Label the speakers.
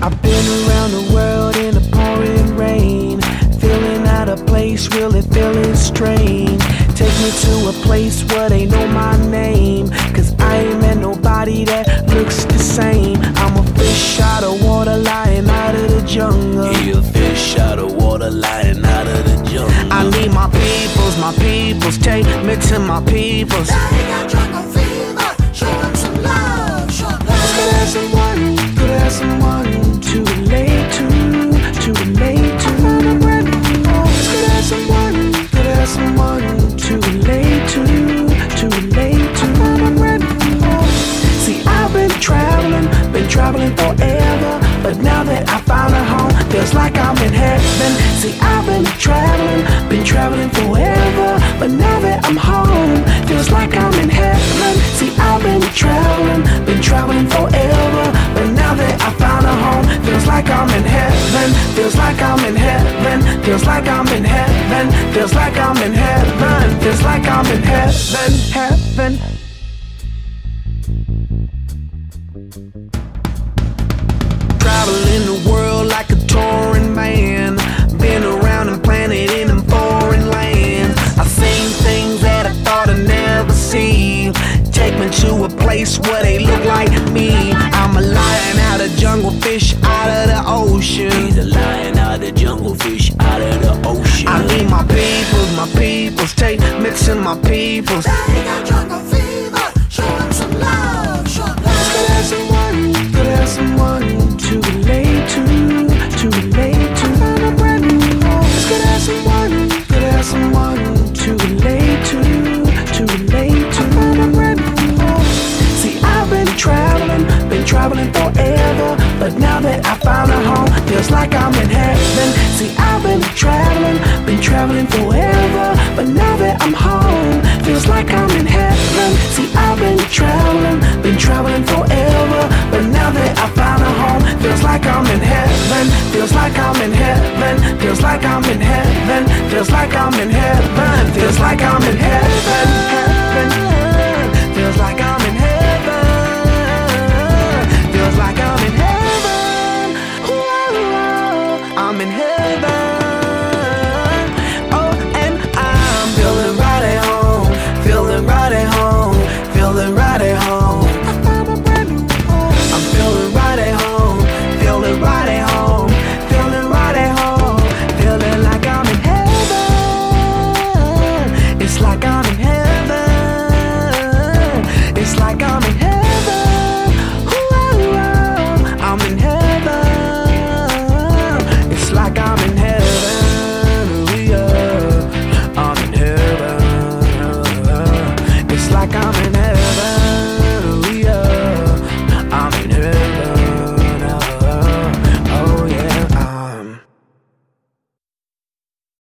Speaker 1: I've been around the world in the pouring rain, feeling out of place, really feeling strange. Take me to a place where they know my name, cause I ain't met nobody that looks the same. I'm a fish out of water lying out of the jungle.
Speaker 2: He a fish out of water lying out of the jungle.
Speaker 1: I need my peoples, take me to my peoples.
Speaker 3: Daddy got jungle fever, show him some love, show love.
Speaker 1: Could have someone to relate to relate to. Could have someone to relate to relate to. See, I've been traveling forever, but now that I found a home, feels like I'm in heaven. See, I've been traveling forever, but now that I'm home, feels like I'm in heaven. See, I've been traveling forever, but now that I found a home, feels like I'm in heaven. Feels like I'm in heaven. Feels like I'm in heaven. Feels like I'm in heaven. Feels like I'm in heaven. Heaven. Traveling the world like a touring man, been around and planted in them foreign lands. I've seen things that I thought I'd never see. Take me to a place where they look like me. I'm a lion out of jungle, fish out of the ocean.
Speaker 2: He's a lion out of jungle, fish out of the ocean.
Speaker 1: I need my peoples, take me to my peoples.
Speaker 3: Daddy got jungle fever, show him some love, show love.
Speaker 1: Could have someone to relate to relate to. Could have someone to relate to relate to. See, I've been traveling forever, but now that I found a home, feels like I'm in heaven. See, I've been traveling forever, but now that I'm home, feels like I'm in heaven. See, I've been traveling forever, but now that I found a home, feels like I'm in heaven. Feels like I'm in heaven. Feels like I'm in heaven. Feels like I'm in heaven. Feels like I'm in heaven.